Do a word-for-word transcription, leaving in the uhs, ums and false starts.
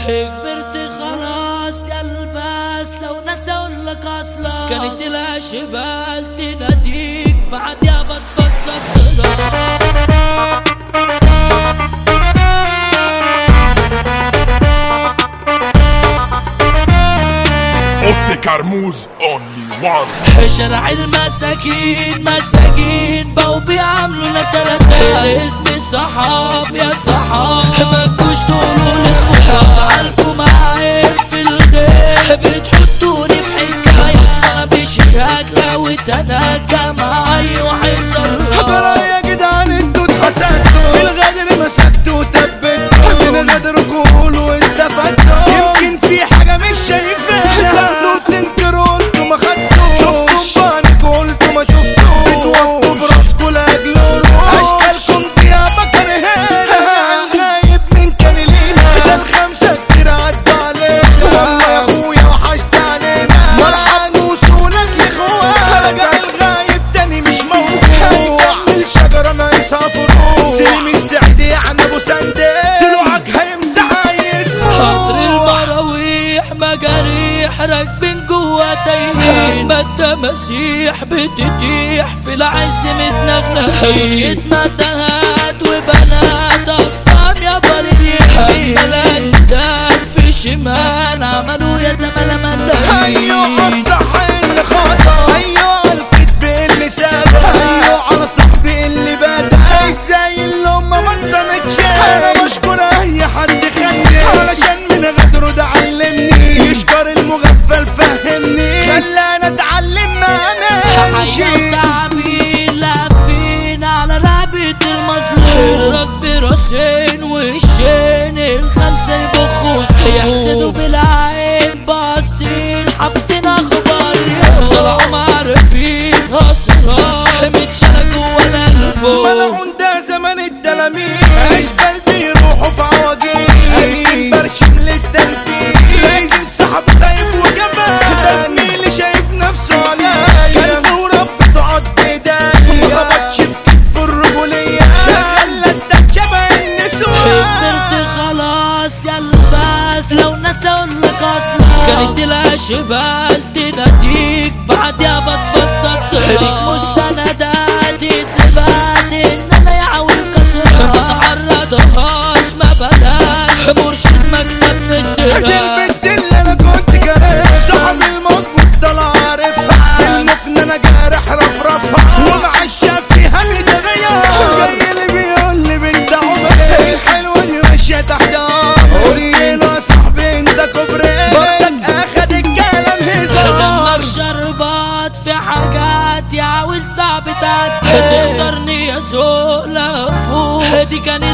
كبرت خلاص يا الباس، لو ناس اقول لك اصلا كانت الاشبال تناديك بعد يا بتفصص صداع. اوتي كرموز اونلي وان. شارع المساكين مساكين بقوا بيعملوا لنا تلاتات، اسمي صحاب يا صحاب ما تجوش تقولوا لي اخوات، قلبكم عارف في الخير بتحطوني في حكاية سنة بشياكة وتناكة مع اي واحد صراحة. حضرة يا جدعان انتوا اتحسدتوا في الغدر مسكتوا وتبتوا من غدر قولوا واستفدتوا، يمكن في حاجة مش شايفينها تاخدوا تنكروا انتوا ما خدتوش، شفتوا بانك قلتوا ما شفتوش، بتوطوا براسكوا لاجل روح اشكالكم ديابة كارهينها، غايب من كان لينا ده الخمسة كتير عدوا علينا، والله يا اخويا وحشت علينا مرحب وصولك لاخوات، رجع الغايب تاني مش موجود هيكمل شجرة ناقصها فروع، سليم السعيد يعني ابو سندي دلوعك هيمسح خاطر المراويح مجاريح راكبين جوا تايهين، اما التماسيح بتتيح في العز متنغنغين، متاهات وبنات اقسام يا بريح، بلد دار في شمال عملوا يا زملاء ملايين. ايوه الصح اللي خاطر، ايوه الكدب اللي سابق، ايوه على صاحبي اللي بدا، ازاي اللي امه ما تصنتش، انا بشكر اي حد خلني علشان من غدره ده علمني، يشكر المغفل فهمني خلاني اتعلم ما امنش. حياة تعبين لافين على رقبة المظلوم، راس براسين وشين الخمسة يبخوا يحسدوا بالعين باصين حافظين اخبارهم، طلعوا معرفين اسرار متشالة جوا القلب، ملعون ده زمن التلاميذ اشبال بيروحوا في عواجيز برشم للتنفيذ، لازم سحب خايف وجبان ده زميلي شايف نفسه عليا كان وربته عض ايديا مخبطش في كتف الرجولية شغال لدك شبه النسوان. كبرت خلاص يا الباس، لو ناس اقول لك اصلا كانت الاشبال تناديك بعد يا بتفصص صداع، ليك مستندات اثبات ان انا يعوي كسرها ما تعرضهاش ما بلاش مرشد مكتب من السرعة. البنت اللي انا كنت جارحها صاحب المظبوط ده لا عارفها، المكنة انا جارح رفرفها ومعشى فيها متغير، جاي اللي بيقول لي بنت عمري الحلوة اللي ماشية تحت قرينا يا صاحبي انت كوبري برضك اخد الكلام هزار، دمك شربات في حاجات يا عاول صعب تعدي، تخسرني يا زول فوق دي كانت